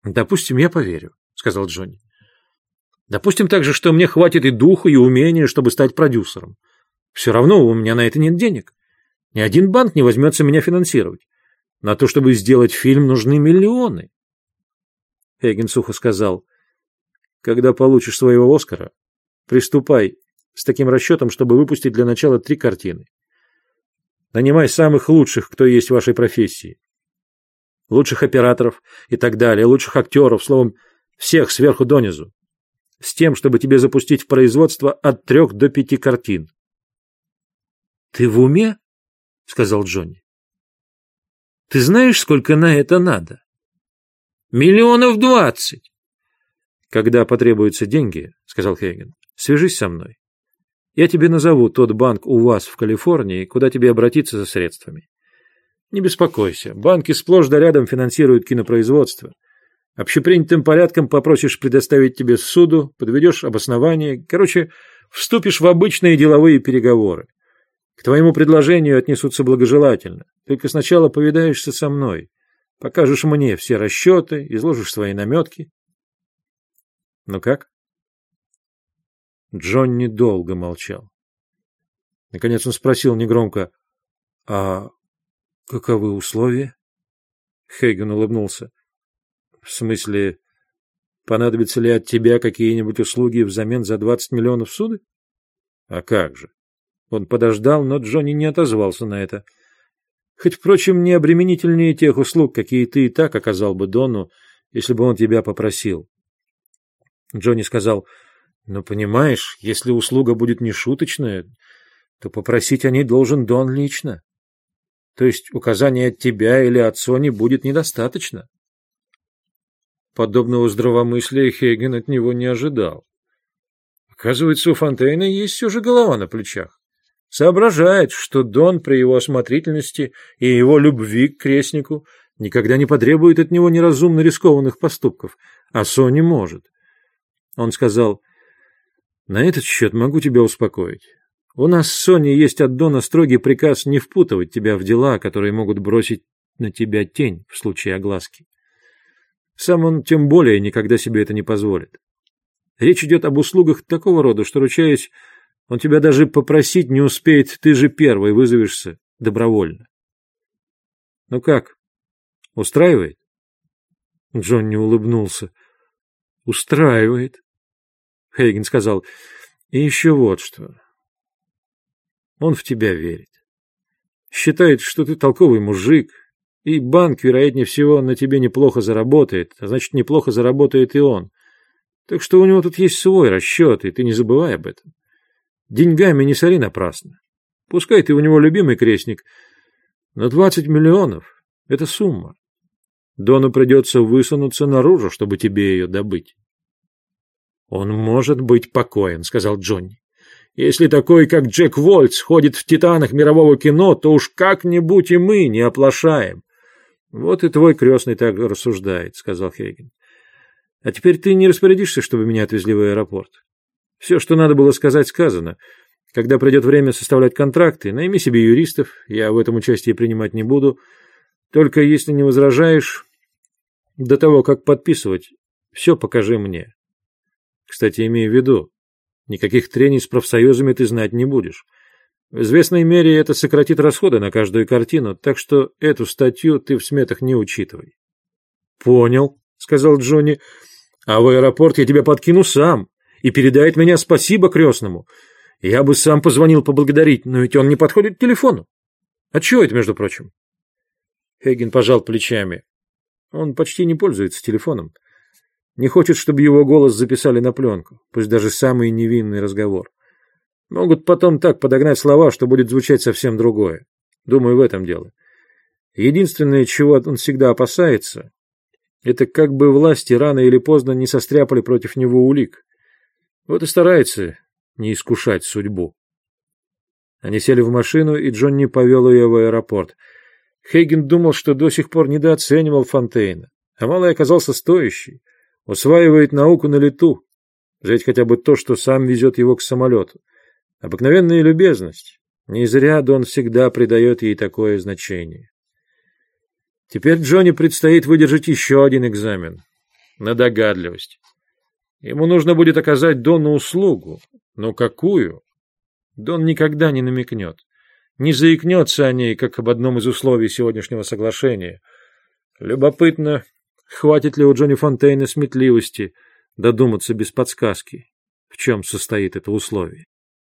Допустим, я поверю, сказал Джонни. Допустим также, что мне хватит и духа, и умения, чтобы стать продюсером. Все равно у меня на это нет денег. Ни один банк не возьмется меня финансировать. На то, чтобы сделать фильм, нужны миллионы. Хейген сухо сказал: когда получишь своего Оскара, приступай с таким расчетом, чтобы выпустить для начала 3 картины. Нанимай самых лучших, кто есть в вашей профессии. Лучших операторов и так далее, лучших актеров, словом, всех сверху донизу. С тем, чтобы тебе запустить в производство от 3 до 5 картин. «Ты в уме?» — сказал Джонни. «Ты знаешь, сколько на это надо?» «Миллионов 20!» «Когда потребуются деньги, — сказал Хейген, — свяжись со мной. Я тебе назову тот банк у вас в Калифорнии, куда тебе обратиться за средствами. Не беспокойся, банки сплошь да рядом финансируют кинопроизводство. Общепринятым порядком попросишь предоставить тебе суду, подведешь обоснование, короче, вступишь в обычные деловые переговоры. К твоему предложению отнесутся благожелательно. Только сначала повидаешься со мной, покажешь мне все расчеты, изложишь свои наметки». «Ну как?» Джонни долго молчал. Наконец он спросил негромко: «А каковы условия?» Хейген улыбнулся. «В смысле, понадобятся ли от тебя какие-нибудь услуги взамен за 20 миллионов суды?» «А как же?» Он подождал, но Джонни не отозвался на это. «Хоть, впрочем, не обременительнее тех услуг, какие ты и так оказал бы Дону, если бы он тебя попросил». Джонни сказал: «Ну, понимаешь, если услуга будет нешуточная, то попросить о ней должен Дон лично. То есть указания от тебя или от Сони будет недостаточно». Подобного здравомыслия Хейген от него не ожидал. Оказывается, у Фонтейна есть все же голова на плечах. Соображает, что Дон при его осмотрительности и его любви к крестнику никогда не потребует от него неразумно рискованных поступков, а Сони может. Он сказал: «На этот счет могу тебя успокоить. У нас с Соней есть от Дона строгий приказ не впутывать тебя в дела, которые могут бросить на тебя тень в случае огласки. Сам он тем более никогда себе это не позволит. Речь идет об услугах такого рода, что, ручаясь, он тебя даже попросить не успеет, ты же первый вызовешься добровольно. Ну как, устраивает?» Джонни улыбнулся. «Устраивает». Хейген сказал: «И еще вот что. Он в тебя верит. Считает, что ты толковый мужик, и банк, вероятнее всего, на тебе неплохо заработает, а значит, неплохо заработает и он. Так что у него тут есть свой расчет, и ты не забывай об этом. Деньгами не сори напрасно. Пускай ты у него любимый крестник, но 20 миллионов — это сумма. Дону придется высунуться наружу, чтобы тебе ее добыть». «Он может быть покоен», — сказал Джонни. «Если такой, как Джек Вольц, ходит в титанах мирового кино, то уж как-нибудь и мы не оплошаем». «Вот и твой крестный так рассуждает», — сказал Хейген. «А теперь ты не распорядишься, чтобы меня отвезли в аэропорт? Все, что надо было сказать, сказано. Когда придет время составлять контракты, найми себе юристов, я в этом участие принимать не буду. Только если не возражаешь, до того, как подписывать, все покажи мне. Кстати, имей в виду, никаких трений с профсоюзами ты знать не будешь. В известной мере это сократит расходы на каждую картину, так что эту статью ты в сметах не учитывай». «Понял», — сказал Джонни. «А в аэропорт я тебя подкину сам, и передай от меня спасибо крестному. Я бы сам позвонил поблагодарить, но ведь он не подходит к телефону. А чего это, между прочим?» Хейген пожал плечами. Он почти не пользуется телефоном. Не хочет, чтобы его голос записали на пленку, пусть даже самый невинный разговор. Могут потом так подогнать слова, что будет звучать совсем другое. Думаю, в этом дело. Единственное, чего он всегда опасается, это как бы власти рано или поздно не состряпали против него улик. Вот и старается не искушать судьбу. Они сели в машину, и Джонни повел ее в аэропорт. Хейген думал, что до сих пор недооценивал Фонтейна, а малый оказался стоящий. Усваивает науку на лету. Взять хотя бы то, что сам везет его к самолету. Обыкновенная любезность. Не зря Дон всегда придает ей такое значение. Теперь Джонни предстоит выдержать еще один экзамен. на догадливость. Ему нужно будет оказать Дону услугу. Но какую? Дон никогда не намекнет. Не заикнется о ней, как об одном из условий сегодняшнего соглашения. Любопытно, хватит ли у Джонни Фонтейна сметливости додуматься без подсказки, в чем состоит это условие.